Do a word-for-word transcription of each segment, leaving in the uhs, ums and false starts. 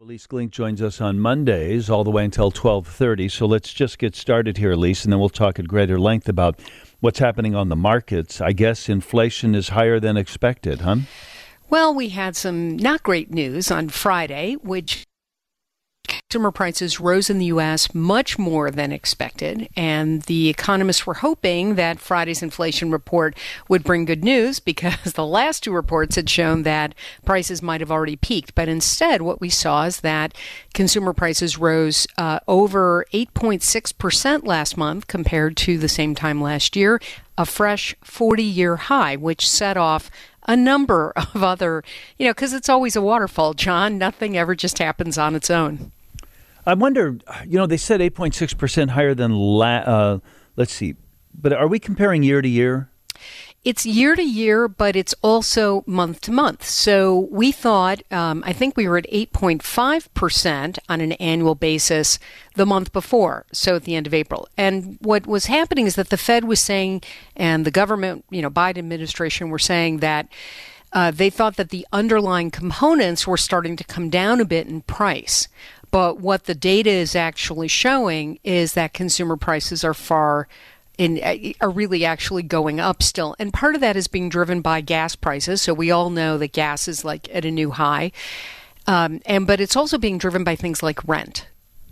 Elise Glink joins us on Mondays all the way until twelve thirty. So let's just get started here, Elise, and then we'll talk at greater length about what's happening on the markets. I guess inflation is higher than expected, huh? Well, we had some not great news on Friday, which consumer prices rose in the U S much more than expected, and the economists were hoping that Friday's inflation report would bring good news because the last two reports had shown that prices might have already peaked. But instead, what we saw is that consumer prices rose uh, over eight point six percent last month compared to the same time last year, a fresh forty-year high, which set off a number of other, you know, because it's always a waterfall, John. Nothing ever just happens on its own. I wonder, you know, they said eight point six percent higher than, la- uh, let's see, but are we comparing year to year? It's year to year, but it's also month to month. So we thought, um, I think we were at eight point five percent on an annual basis the month before, so at the end of April. And what was happening is that the Fed was saying, and the government, you know, Biden administration were saying that uh, they thought that the underlying components were starting to come down a bit in price. But what the data is actually showing is that consumer prices are far in are really actually going up still. And part of that is being driven by gas prices. So we all know that gas is like at a new high. Um, and but it's also being driven by things like rent.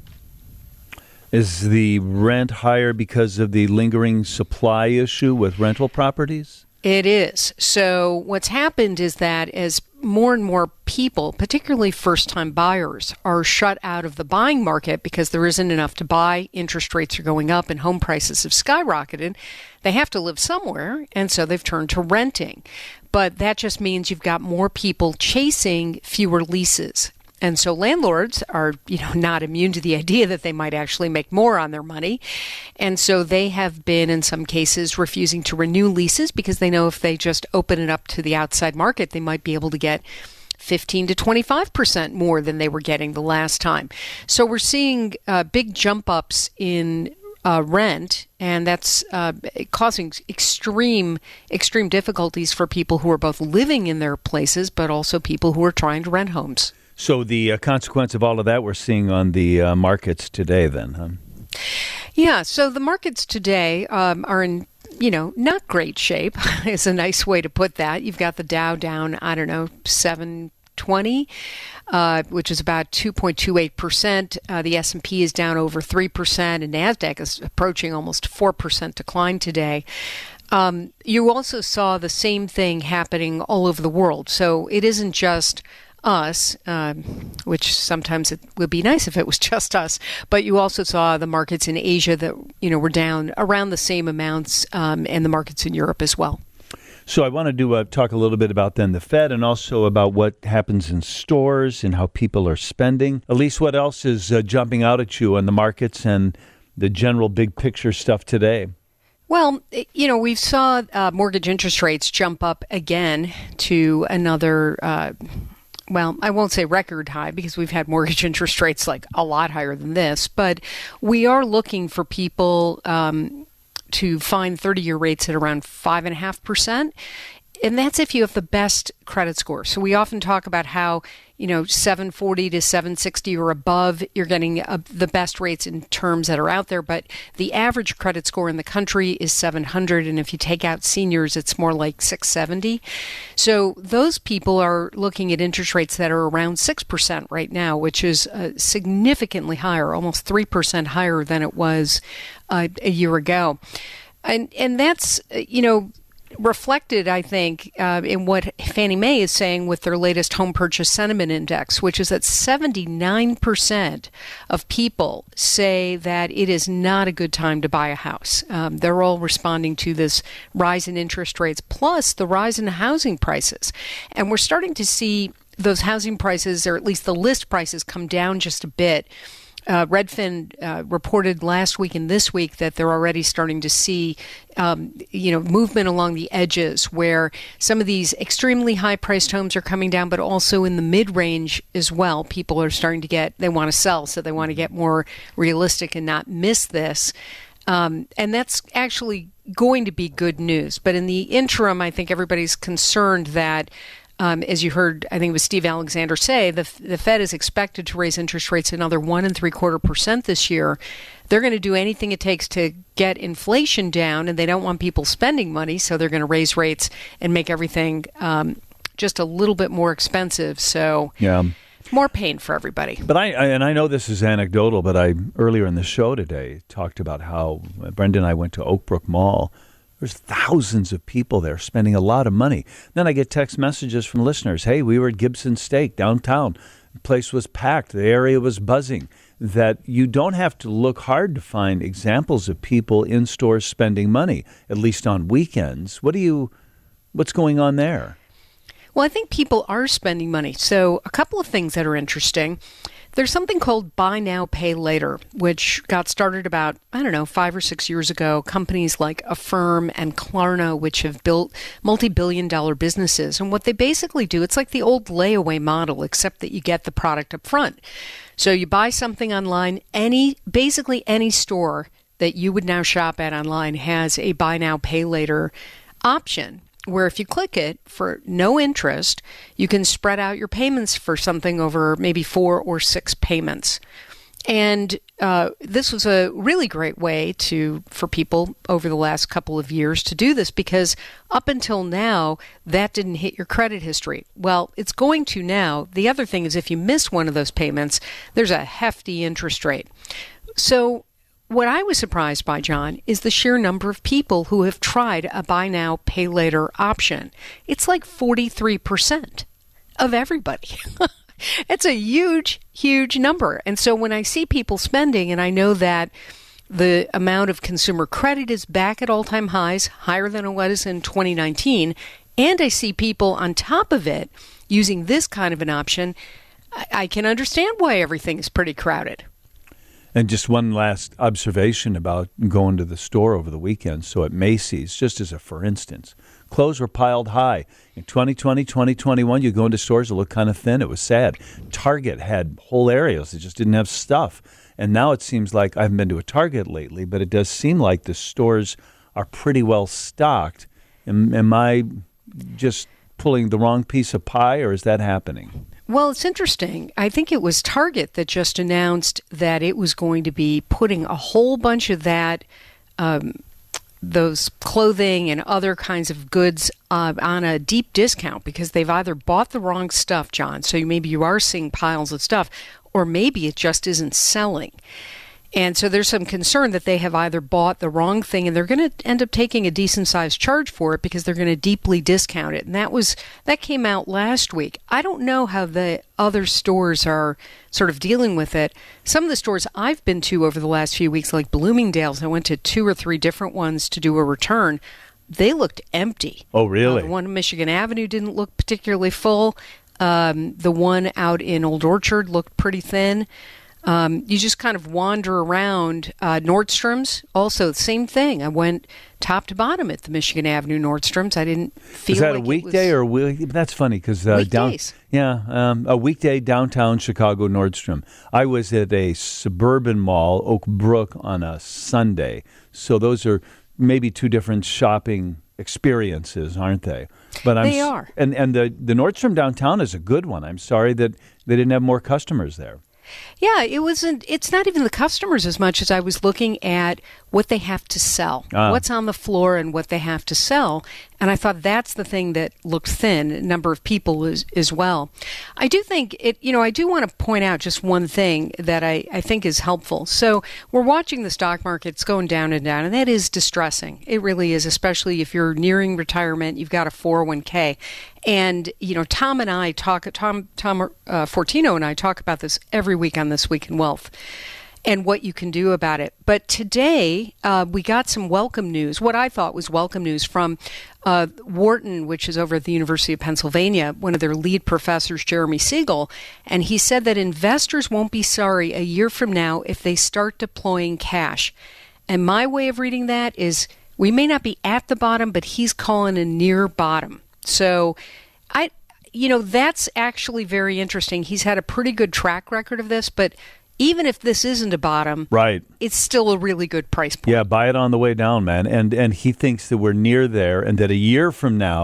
Is the rent higher because of the lingering supply issue with rental properties? It is. So what's happened is that as more and more people, particularly first-time buyers, are shut out of the buying market because there isn't enough to buy, interest rates are going up, and home prices have skyrocketed, they have to live somewhere, and so they've turned to renting. But that just means you've got more people chasing fewer leases. And so landlords are, you know, not immune to the idea that they might actually make more on their money. And so they have been, in some cases, refusing to renew leases because they know if they just open it up to the outside market, they might be able to get fifteen to twenty-five percent more than they were getting the last time. So we're seeing uh, big jump ups in uh, rent, and that's uh, causing extreme, extreme difficulties for people who are both living in their places, but also people who are trying to rent homes. So the uh, consequence of all of that we're seeing on the uh, markets today then, huh? Yeah, so the markets today um, are in, you know, not great shape is a nice way to put that. You've got the Dow down, I don't know, seven twenty, uh, which is about two point two eight percent. Uh, the S and P is down over three percent, and NASDAQ is approaching almost four percent decline today. Um, you also saw the same thing happening all over the world. So it isn't just us, um, which sometimes it would be nice if it was just us, but you also saw the markets in Asia that, you know, were down around the same amounts, um, and the markets in Europe as well. So I wanted to uh, talk a little bit about then the Fed and also about what happens in stores and how people are spending. Elise, what else is uh, jumping out at you on the markets and the general big picture stuff today? Well, you know, we saw uh, mortgage interest rates jump up again to another uh well, I won't say record high because we've had mortgage interest rates like a lot higher than this, but we are looking for people um, to find thirty-year rates at around five point five percent. And that's if you have the best credit score. So we often talk about how, you know, seven forty to seven sixty or above, you're getting uh, the best rates in terms that are out there. But the average credit score in the country is seven hundred. And if you take out seniors, it's more like six seventy. So those people are looking at interest rates that are around six percent right now, which is uh, significantly higher, almost three percent higher than it was uh, a year ago. And, and that's, you know, reflected, I think, uh, in what Fannie Mae is saying with their latest home purchase sentiment index, which is that seventy-nine percent of people say that it is not a good time to buy a house. Um, they're all responding to this rise in interest rates, plus the rise in housing prices. And we're starting to see those housing prices, or at least the list prices, come down just a bit. Uh, Redfin uh, reported last week and this week that they're already starting to see, um, you know, movement along the edges where some of these extremely high-priced homes are coming down, but also in the mid-range as well. People are starting to get, they want to sell, so they want to get more realistic and not miss this. Um, and that's actually going to be good news. But in the interim, I think everybody's concerned that Um, as you heard, I think it was Steve Alexander say, the, the Fed is expected to raise interest rates another one and three quarter percent this year. They're going to do anything it takes to get inflation down, and they don't want people spending money, so they're going to raise rates and make everything um, just a little bit more expensive. So yeah. more pain for everybody. But I, I and I know this is anecdotal, but I earlier in the show today talked about how Brenda and I went to Oakbrook Mall. There's thousands of people there spending a lot of money. Then I get text messages from listeners. Hey, we were at Gibson Steak downtown. The place was packed. The area was buzzing. That you don't have to look hard to find examples of people in stores spending money, at least on weekends. What do you, what's going on there? Well, I think people are spending money. So a couple of things that are interesting. There's something called Buy Now, Pay Later, which got started about, I don't know, five or six years ago. Companies like Affirm and Klarna, which have built multi-billion dollar businesses. And what they basically do, it's like the old layaway model, except that you get the product up front. So you buy something online, any basically any store that you would now shop at online has a Buy Now, Pay Later option, where if you click it for no interest, you can spread out your payments for something over maybe four or six payments. And uh, this was a really great way to for people over the last couple of years to do this, because up until now, that didn't hit your credit history. Well, it's going to now. The other thing is if you miss one of those payments, there's a hefty interest rate. So what I was surprised by, John, is the sheer number of people who have tried a Buy Now, Pay Later option. It's like forty-three percent of everybody. It's a huge, huge number. And so when I see people spending, and I know that the amount of consumer credit is back at all-time highs, higher than it was in twenty nineteen, and I see people on top of it using this kind of an option, I, I can understand why everything is pretty crowded. And just one last observation about going to the store over the weekend. So at Macy's, just as a for instance, clothes were piled high. In twenty twenty, twenty twenty-one, you go into stores that look kind of thin. It was sad. Target had whole areas that just didn't have stuff. And now it seems like, I haven't been to a Target lately, but it does seem like the stores are pretty well stocked. Am, am I just pulling the wrong piece of pie, or is that happening? Well, it's interesting. I think it was Target that just announced that it was going to be putting a whole bunch of that, um, those clothing and other kinds of goods uh, on a deep discount, because they've either bought the wrong stuff, John, so maybe you are seeing piles of stuff, or maybe it just isn't selling. And so there's some concern that they have either bought the wrong thing, and they're going to end up taking a decent-sized charge for it because they're going to deeply discount it. And that was that came out last week. I don't know how the other stores are sort of dealing with it. Some of the stores I've been to over the last few weeks, like Bloomingdale's, I went to two or three different ones to do a return. They looked empty. Oh, really? Uh, the one on Michigan Avenue didn't look particularly full. Um, the one out in Old Orchard looked pretty thin. Um, you just kind of wander around. uh, Nordstrom's, also the same thing. I went top to bottom at the Michigan Avenue Nordstrom's. I didn't feel like Is that like a weekday it was... or week? That's funny because uh, down, yeah, um, a weekday downtown Chicago Nordstrom. I was at a suburban mall, Oak Brook, on a Sunday. So those are maybe two different shopping experiences, aren't they? But I'm, they are. And and the the Nordstrom downtown is a good one. I'm sorry that they didn't have more customers there. Yeah, it wasn't. It's not even the customers as much as I was looking at what they have to sell, ah. what's on the floor, and what they have to sell. And I thought that's the thing that looked thin. A number of people as, as well. I do think it. You know, I do want to point out just one thing that I, I think is helpful. So we're watching the stock markets going down and down, and that is distressing. It really is, especially if you're nearing retirement. You've got a four oh one k. And, you know, Tom and I talk, Tom, Tom uh, Fortino and I talk about this every week on This Week in Wealth and what you can do about it. But today uh, we got some welcome news, what I thought was welcome news from uh, Wharton, which is over at the University of Pennsylvania, one of their lead professors, Jeremy Siegel. And he said that investors won't be sorry a year from now if they start deploying cash. And my way of reading that is we may not be at the bottom, but he's calling a near bottom. So, I, you know, that's actually very interesting. He's had a pretty good track record of this, but even if this isn't a bottom, right, it's still a really good price point. Yeah, buy it on the way down, man. And and he thinks that we're near there and that a year from now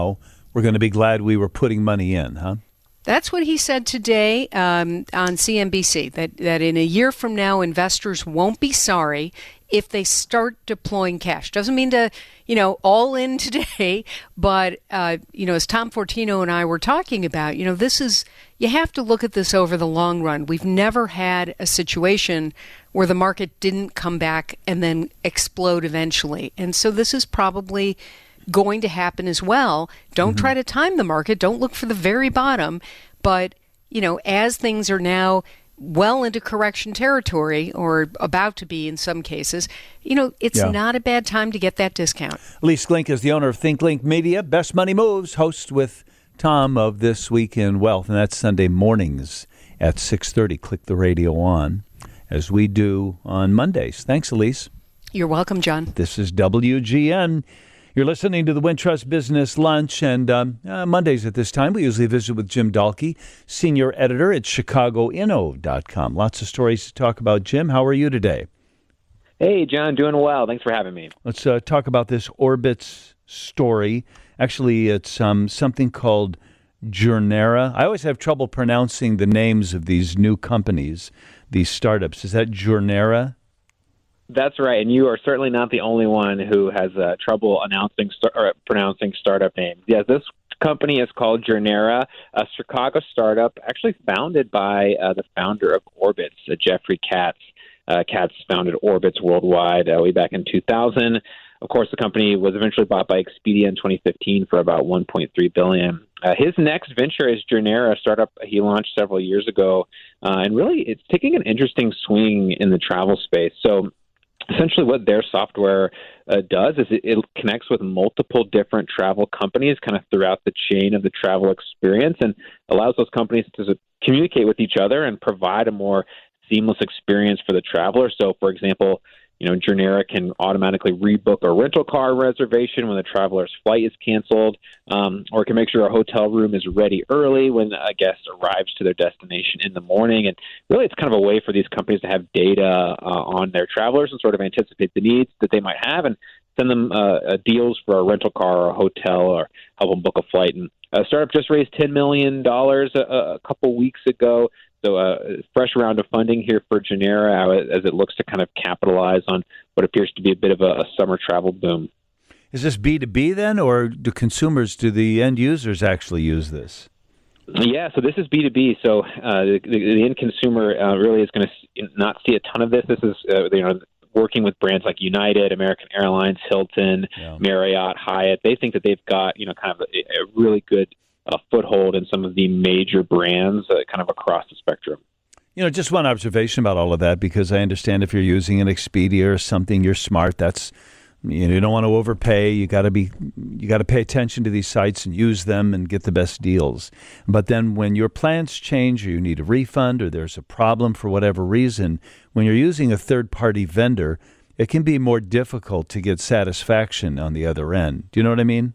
we're going to be glad we were putting money in, huh? That's what he said today um, on C N B C, that, that in a year from now, investors won't be sorry if they start deploying cash. Doesn't mean to, you know, all in today, but, uh, you know, as Tom Fortino and I were talking about, you know, this is, you have to look at this over the long run. We've never had a situation where the market didn't come back and then explode eventually. And so this is probably going to happen as well. Don't mm-hmm. try to time the market. Don't look for the very bottom. But, you know, as things are now well into correction territory, or about to be in some cases, you know, it's yeah. not a bad time to get that discount. Elise Glink is the owner of ThinkLink Media, Best Money Moves, host with Tom of This Week in Wealth, and that's Sunday mornings at six thirty. Click the radio on, as we do on Mondays. Thanks, Elise. You're welcome, John. This is W G N. You're listening to the Wintrust Business Lunch, and um, uh, Mondays at this time, we usually visit with Jim Dahlke, senior editor at Chicago Inno dot com. Lots of stories to talk about. Jim, how are you today? Hey, John, doing well. Thanks for having me. Let's uh, talk about this Orbitz story. Actually, it's um, something called Journera. I always have trouble pronouncing the names of these new companies, these startups. Is that Journera? That's right, and you are certainly not the only one who has uh, trouble announcing star- or pronouncing startup names. Yes, this company is called Journera, a Chicago startup, actually founded by uh, the founder of Orbitz, uh, Jeffrey Katz. Uh, Katz founded Orbitz worldwide uh, way back in two thousand. Of course, the company was eventually bought by Expedia in twenty fifteen for about one point three billion dollars. Uh, his next venture is Journera, a startup he launched several years ago, uh, and really it's taking an interesting swing in the travel space. So essentially what their software uh, does is it, it connects with multiple different travel companies kind of throughout the chain of the travel experience, and allows those companies to communicate with each other and provide a more seamless experience for the traveler. So, for example, you know, Journera can automatically rebook a rental car reservation when the traveler's flight is canceled, um, or can make sure a hotel room is ready early when a guest arrives to their destination in the morning. And really, it's kind of a way for these companies to have data uh, on their travelers and sort of anticipate the needs that they might have and send them uh, uh, deals for a rental car or a hotel, or help them book a flight. And a startup just raised ten million dollars a, a couple weeks ago. So a uh, fresh round of funding here for Journera as it looks to kind of capitalize on what appears to be a bit of a, a summer travel boom. Is this B two B then, or do consumers, do the end users actually use this? Yeah, so this is B two B. So uh, the, the end consumer uh, really is going to not see a ton of this. This is uh, you know working with brands like United, American Airlines, Hilton, yeah. Marriott, Hyatt. They think that they've got you know kind of a, a really good a foothold in some of the major brands uh, kind of across the spectrum. You know, just one observation about all of that, because I understand if you're using an Expedia or something, you're smart. That's, you know, you don't want to overpay. You got to be, you got to pay attention to these sites and use them and get the best deals. But then when your plans change, or you need a refund, or there's a problem for whatever reason, when you're using a third-party vendor, it can be more difficult to get satisfaction on the other end. Do you know what I mean?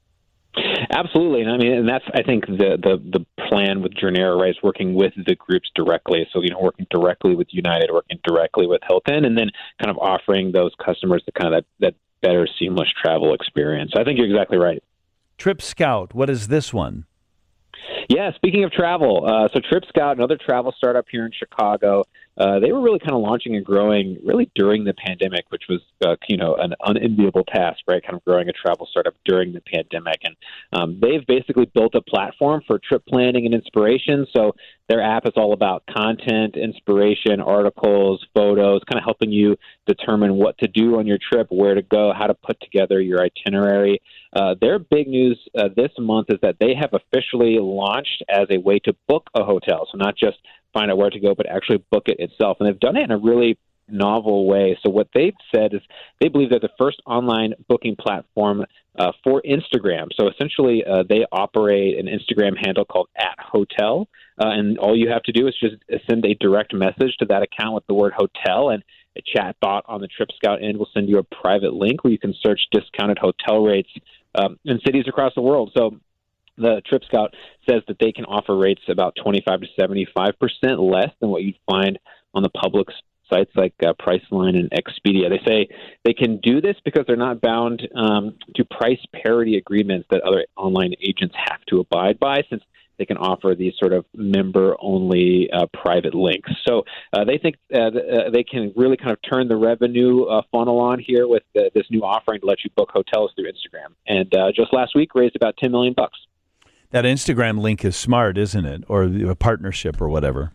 Absolutely, and I mean, and that's I think the the the plan with Journera, right, is working with the groups directly. So you know, working directly with United, working directly with Hilton, and then kind of offering those customers the kind of that, that better seamless travel experience. I think you're exactly right. Trip Scout, what is this one? Yeah, speaking of travel, uh, so Trip Scout, another travel startup here in Chicago, uh, they were really kind of launching and growing really during the pandemic, which was, uh, you know, an unenviable task, right, kind of growing a travel startup during the pandemic. And um, they've basically built a platform for trip planning and inspiration. So their app is all about content, inspiration, articles, photos, kind of helping you determine what to do on your trip, where to go, how to put together your itinerary. Uh, their big news uh, this month is that they have officially launched as a way to book a hotel. So not just find out where to go, but actually book it itself. And they've done it in a really novel way. So what they've said is they believe they're the first online booking platform uh, for Instagram. So essentially, uh, they operate an Instagram handle called at hotel. Uh, and all you have to do is just send a direct message to that account with the word hotel, and a chat bot on the Trip Scout end will send you a private link where you can search discounted hotel rates um, in cities across the world. So the Trip Scout says that they can offer rates about twenty-five to seventy-five percent less than what you'd find on the public sites like uh, Priceline and Expedia. They say they can do this because they're not bound um, to price parity agreements that other online agents have to abide by, since they can offer these sort of member-only uh, private links. So uh, they think uh, uh, they can really kind of turn the revenue uh, funnel on here with uh, this new offering to let you book hotels through Instagram. And uh, just last week raised about ten million bucks. That Instagram link is smart, isn't it? Or a partnership or whatever.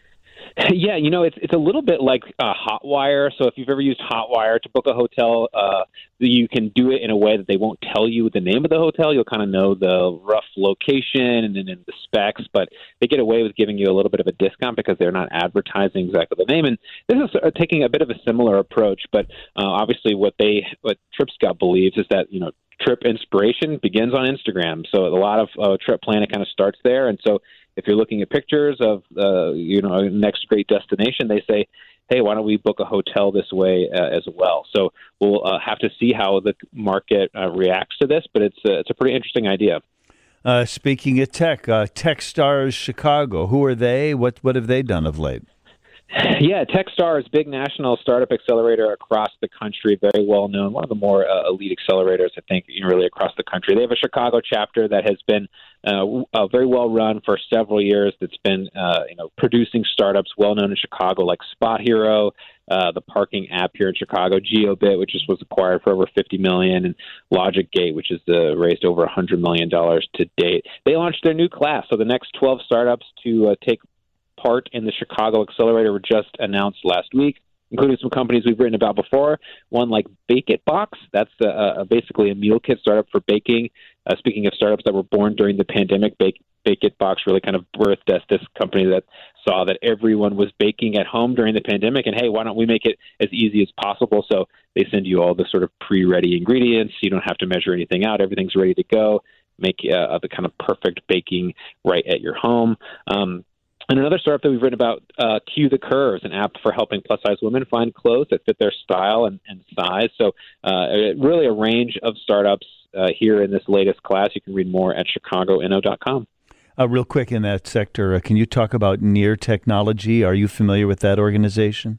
Yeah, you know, it's it's a little bit like uh, Hotwire. So if you've ever used Hotwire to book a hotel, uh, you can do it in a way that they won't tell you the name of the hotel. You'll kind of know the rough location and then the specs, but they get away with giving you a little bit of a discount because they're not advertising exactly the name. And this is uh, taking a bit of a similar approach, but uh, obviously what they what TripScout believes is that, you know, trip inspiration begins on Instagram. So a lot of uh, trip planning kind of starts there. And so if you're looking at pictures of, uh, you know, next great destination, they say, hey, why don't we book a hotel this way uh, as well? So we'll uh, have to see how the market uh, reacts to this, but it's a, it's a pretty interesting idea. Uh, speaking of tech, uh, Techstars Chicago, who are they? What what have they done of late? Yeah, Techstars, big national startup accelerator across the country, very well known, one of the more uh, elite accelerators, I think, you know, really across the country. They have a Chicago chapter that has been uh, uh, very well run for several years. That's been, uh, you know, producing startups well known in Chicago, like Spot Hero, uh, the parking app here in Chicago, GeoBit, which just was acquired for over fifty million dollars, and Logic Gate, which has uh, raised over one hundred million dollars to date. They launched their new class, so the next twelve startups to uh, take part in the Chicago Accelerator were just announced last week, including some companies we've written about before. One like Bake It Box, that's uh, uh, basically a meal kit startup for baking. Uh, speaking of startups that were born during the pandemic, Bake, Bake It Box really kind of birthed as this company that saw that everyone was baking at home during the pandemic, and hey, why don't we make it as easy as possible? So they send you all the sort of pre-ready ingredients. You don't have to measure anything out. Everything's ready to go. Make uh, the kind of perfect baking right at your home. Um, And another startup that we've written about, uh, Cue the Curves, an app for helping plus-size women find clothes that fit their style and, and size. So uh, really a range of startups uh, here in this latest class. You can read more at chicago n o dot com. Uh, real quick in that sector, uh, can you talk about Near Technology? Are you familiar with that organization?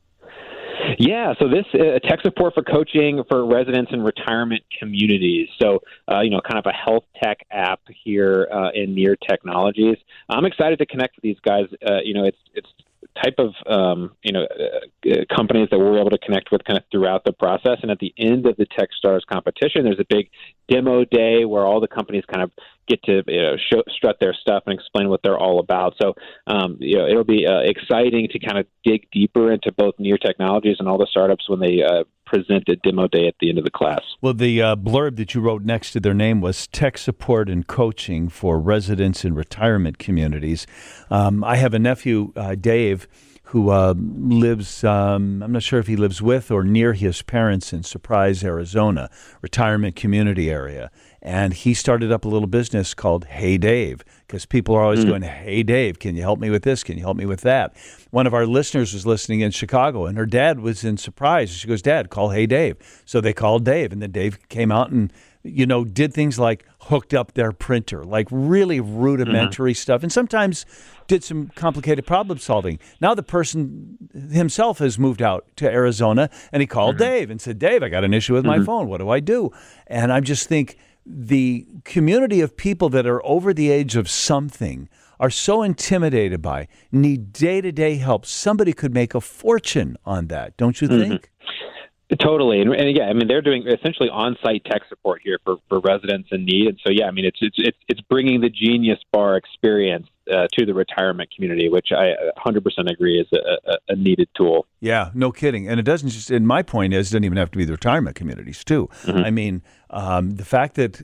Yeah, so this uh, tech support for coaching for residents and retirement communities. So, uh, you know, kind of a health tech app here uh, in Near Technologies. I'm excited to connect with these guys. Uh, you know, it's it's type of um, you know uh, companies that we're able to connect with kind of throughout the process. And at the end of the Techstars competition, there's a big demo day where all the companies kind of get to you know, show, strut their stuff and explain what they're all about. So, um, you know, it'll be uh, exciting to kind of dig deeper into both Near Technologies and all the startups when they uh, present at demo day at the end of the class. Well, the uh, blurb that you wrote next to their name was tech support and coaching for residents in retirement communities. Um, I have a nephew, uh, Dave, who uh, lives, um, I'm not sure if he lives with or near his parents in Surprise, Arizona, retirement community area. And he started up a little business called Hey Dave, because people are always mm. going, hey Dave, can you help me with this? Can you help me with that? One of our listeners was listening in Chicago, and her dad was in Surprise. She goes, Dad, call Hey Dave. So they called Dave, and then Dave came out and, you know, did things like hooked up their printer, like really rudimentary mm-hmm. stuff, and sometimes did some complicated problem solving. Now the person himself has moved out to Arizona, and he called mm-hmm. Dave and said, Dave, I got an issue with mm-hmm. my phone. What do I do? And I just think the community of people that are over the age of something are so intimidated by, need day-to-day help. Somebody could make a fortune on that, don't you think? Mm-hmm. Totally, and, and yeah, I mean they're doing essentially on-site tech support here for, for residents in need, and so yeah, I mean it's it's it's, it's bringing the Genius Bar experience uh, to the retirement community, which I one hundred percent agree is a, a, a needed tool. Yeah, no kidding, and it doesn't just. And my point is, it doesn't even have to be the retirement communities too. Mm-hmm. I mean, um, the fact that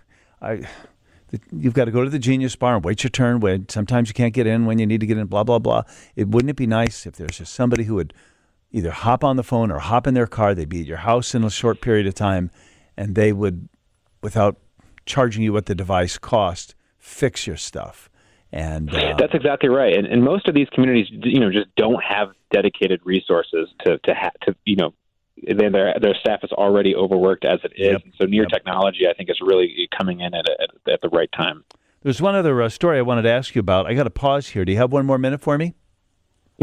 I. You've got to go to the Genius Bar and wait your turn. When sometimes you can't get in when you need to get in. Blah blah blah. It wouldn't it be nice if there's just somebody who would either hop on the phone or hop in their car. They'd be at your house in a short period of time, and they would, without charging you what the device cost, fix your stuff. And uh, that's exactly right. And, and most of these communities, you know, just don't have dedicated resources to to ha- to you know. Then their their staff is already overworked as it is. Yep. So Near yep. Technology, I think, is really coming in at a, at, at the right time. There's one other uh, story I wanted to ask you about. I got to pause here. Do you have one more minute for me? Yeah.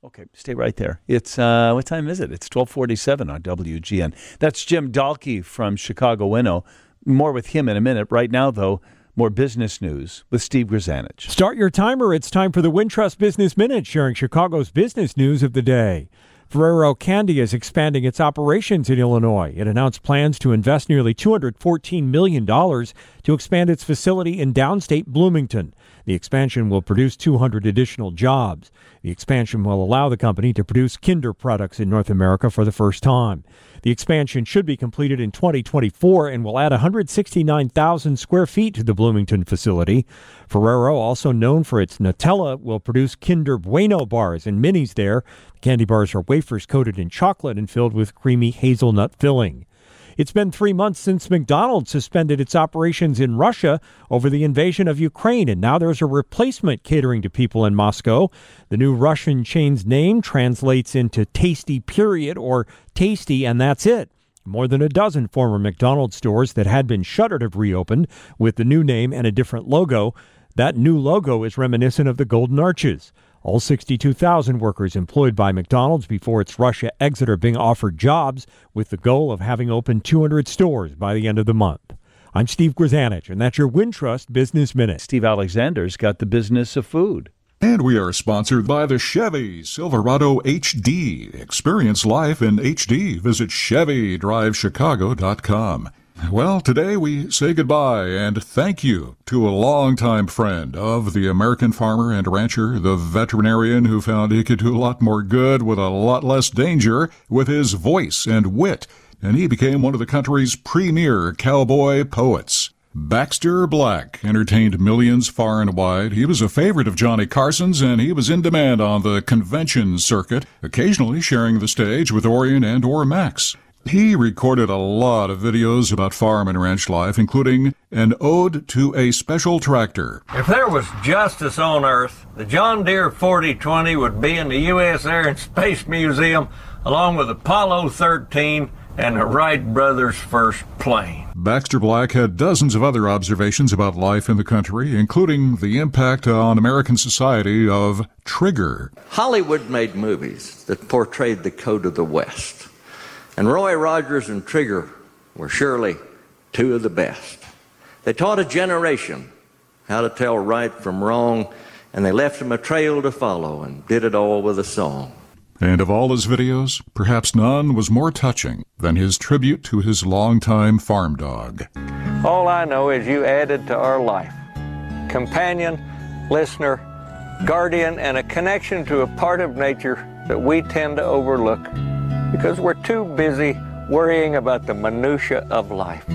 Okay, stay right there. It's, uh, what time is it? It's twelve forty-seven on W G N. That's Jim Dahlke from Chicago Winnow. More with him in a minute. Right now, though, more business news with Steve Grzanich. Start your timer. It's time for the Wintrust Business Minute, sharing Chicago's business news of the day. Ferrero Candy is expanding its operations in Illinois. It announced plans to invest nearly two hundred fourteen million dollars to expand its facility in downstate Bloomington. The expansion will produce two hundred additional jobs. The expansion will allow the company to produce Kinder products in North America for the first time. The expansion should be completed in twenty twenty-four and will add one hundred sixty-nine thousand square feet to the Bloomington facility. Ferrero, also known for its Nutella, will produce Kinder Bueno bars and minis there. The candy bars are wafers coated in chocolate and filled with creamy hazelnut filling. It's been three months since McDonald's suspended its operations in Russia over the invasion of Ukraine, and now there's a replacement catering to people in Moscow. The new Russian chain's name translates into Tasty Period or Tasty, and that's it. More than a dozen former McDonald's stores that had been shuttered have reopened with the new name and a different logo. That new logo is reminiscent of the Golden Arches. All sixty-two thousand workers employed by McDonald's before its Russia exit are being offered jobs with the goal of having opened two hundred stores by the end of the month. I'm Steve Grzanich, and that's your Wintrust Business Minute. Steve Alexander's got the business of food. And we are sponsored by the Chevy Silverado H D. Experience life in H D. Visit Chevy Drive Chicago dot com. Well, today we say goodbye and thank you to a longtime friend of the American farmer and rancher, the veterinarian who found he could do a lot more good with a lot less danger with his voice and wit, and he became one of the country's premier cowboy poets. Baxter Black entertained millions far and wide. He was a favorite of Johnny Carson's, and he was in demand on the convention circuit, occasionally sharing the stage with Orion and or Max. He recorded a lot of videos about farm and ranch life, including an ode to a special tractor. If there was justice on Earth, the John Deere forty twenty would be in the U S Air and Space Museum, along with Apollo thirteen and the Wright brothers' first plane. Baxter Black had dozens of other observations about life in the country, including the impact on American society of Trigger. Hollywood made movies that portrayed the code of the West. And Roy Rogers and Trigger were surely two of the best. They taught a generation how to tell right from wrong, and they left them a trail to follow and did it all with a song. And of all his videos, perhaps none was more touching than his tribute to his longtime farm dog. All I know is you added to our life. Companion, listener, guardian, and a connection to a part of nature that we tend to overlook because we're too busy worrying about the minutia of life.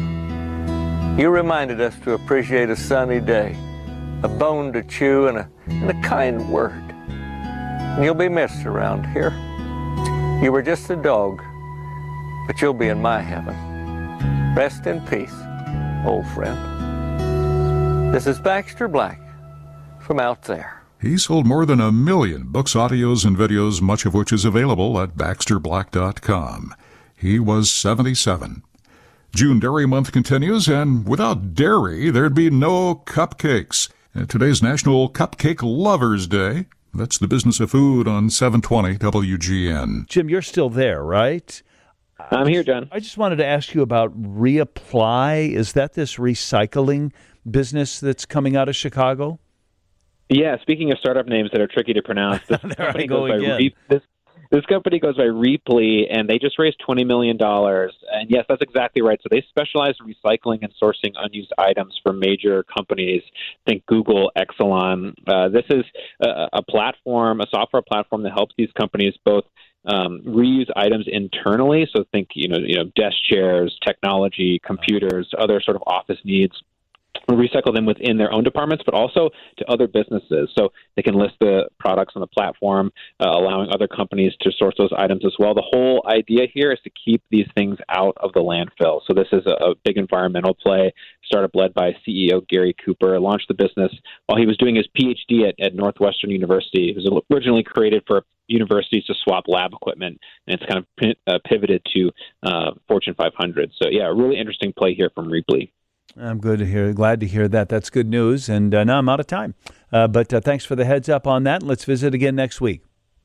You reminded us to appreciate a sunny day, a bone to chew, and a, and a kind word. And you'll be missed around here. You were just a dog, but you'll be in my heaven. Rest in peace, old friend. This is Baxter Black from out there. He sold more than a million books, audios, and videos, much of which is available at Baxter Black dot com. He was seventy-seven. June Dairy Month continues, and without dairy, there'd be no cupcakes. And today's National Cupcake Lovers Day. That's the business of food on seven twenty W G N. Jim, you're still there, right? I'm here, John. I just wanted to ask you about Reapply. Is that this recycling business that's coming out of Chicago? Yeah, speaking of startup names that are tricky to pronounce, this company go goes by again. Re- this, this company goes by Reaply, and they just raised twenty million dollars. And yes, that's exactly right. So they specialize in recycling and sourcing unused items for major companies. Think Google, Exelon. Uh, this is a, a platform, a software platform that helps these companies both um, reuse items internally. So think, you know, you know, desk chairs, technology, computers, other sort of office needs. Recycle them within their own departments, but also to other businesses. So they can list the products on the platform, uh, allowing other companies to source those items as well. The whole idea here is to keep these things out of the landfill. So this is a, a big environmental play, startup led by C E O Gary Cooper. Launched the business while he was doing his P H D at, at Northwestern University. It was originally created for universities to swap lab equipment, and it's kind of p- uh, pivoted to uh, Fortune five hundred. So yeah, a really interesting play here from Reaply. I'm good to hear. Glad to hear that. That's good news. And uh, now I'm out of time. Uh, but uh, thanks for the heads up on that. Let's visit again next week.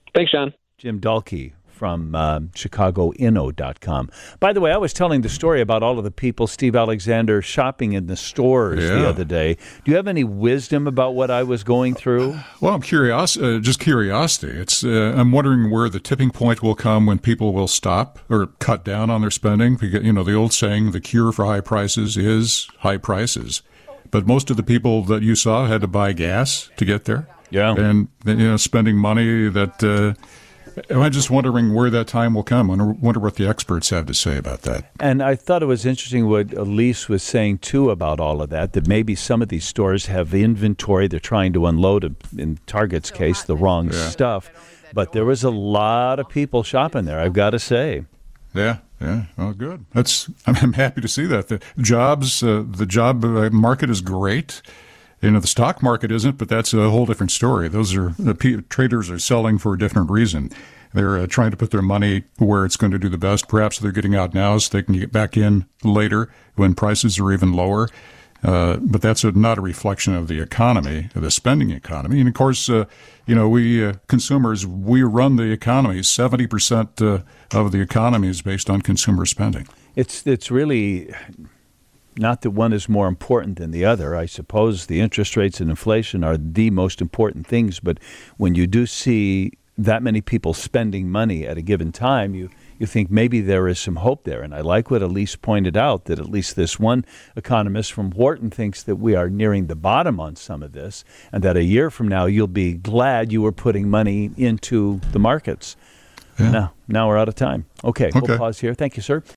Thanks, Sean. Jim Dahlke from uh, Chicago Inno dot com. By the way, I was telling the story about all of the people, Steve Alexander, shopping in the stores Yeah. the other day. Do you have any wisdom about what I was going through? Well, I'm curious, uh, just curiosity. It's uh, I'm wondering where the tipping point will come when people will stop or cut down on their spending. Because, you know, the old saying, the cure for high prices is high prices. But most of the people that you saw had to buy gas to get there. Yeah. And, you know, spending money that... Uh, I'm just wondering where that time will come. I wonder what the experts have to say about that. And I thought it was interesting what Elise was saying, too, about all of that, that maybe some of these stores have inventory. They're trying to unload, in Target's case, the wrong Yeah. stuff. But there was a lot of people shopping there, I've got to say. Yeah, yeah. Well, good. That's. I'm, I'm happy to see that. The jobs, uh, the job uh, market is great. You know, the stock market isn't, but that's a whole different story. Those are the p- traders are selling for a different reason. They're uh, trying to put their money where it's going to do the best. Perhaps they're getting out now so they can get back in later when prices are even lower. Uh, but that's a, not a reflection of the economy, of the spending economy. And of course, uh, you know, we uh, consumers, we run the economy. seventy percent uh, of the economy is based on consumer spending. It's it's really not that one is more important than the other. I suppose the interest rates and inflation are the most important things. But when you do see that many people spending money at a given time, you, you think maybe there is some hope there. And I like what Elise pointed out, that at least this one economist from Wharton thinks that we are nearing the bottom on some of this, and that a year from now you'll be glad you were putting money into the markets. Yeah. Now, now we're out of time. Okay, Okay. we'll pause here. Thank you, sir.